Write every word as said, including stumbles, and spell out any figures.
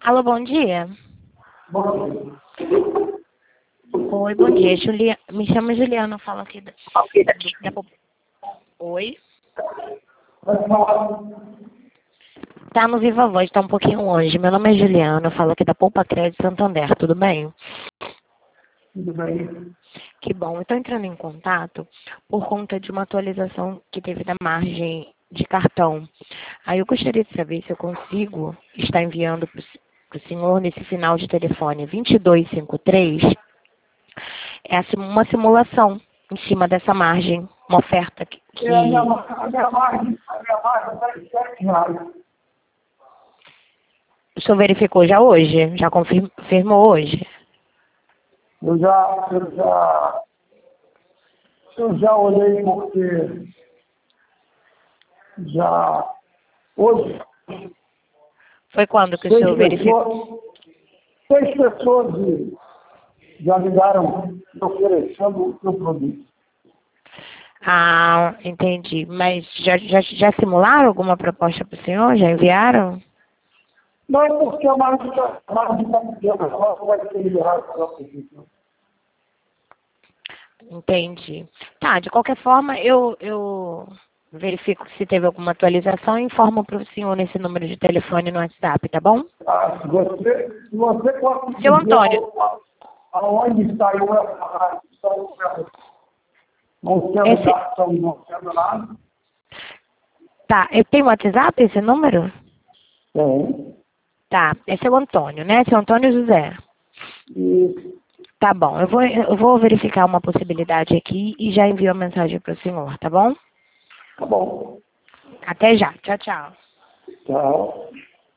Alô, bom dia. Bom dia. Oi, bom dia. Julia... Me chamo Juliana, eu falo aqui da... da... da... Oi? Pode falar. Tá no Viva Voz, tá um pouquinho longe. Meu nome é Juliana, eu falo aqui da Poupa Crédito Santander, tudo bem? Tudo bem? Que bom. Eu tô entrando em contato por conta de uma atualização que teve da margem de cartão. Aí eu gostaria de saber se eu consigo estar enviando para o senhor nesse final de telefone vinte e dois cinquenta e três é a sim- uma simulação em cima dessa margem, uma oferta que, que... É, a minha, a minha margem, a minha margem está em sete reais. o senhor verificou já hoje? Já confir- confirmou hoje? Eu já, eu já, eu já olhei porque já hoje Foi quando que o seis senhor verificou? pessoas, seis pessoas de- já ligaram me oferecendo o seu produto. Ah, entendi. Mas já, já, já simularam alguma proposta para o senhor? Já enviaram? Não, porque a margem está a margem está pequena, ela não vai ser liberada para o produto. Entendi. Tá, de qualquer forma, eu, eu verifico se teve alguma atualização e informo para o senhor nesse número de telefone no WhatsApp, tá bom? Ah, se você, se você pode Seu dizer Antônio, ao- aonde saiu essa rádio, não sendo esse... cartão, não sendo nada, Tá, eu tenho WhatsApp esse número? tem. Tá, é seu Antônio, né? Seu Antônio José. E Tá bom, eu vou, eu vou verificar uma possibilidade aqui e já envio a mensagem para o senhor, tá bom? tá bom. Até já. Tchau, tchau. Tchau.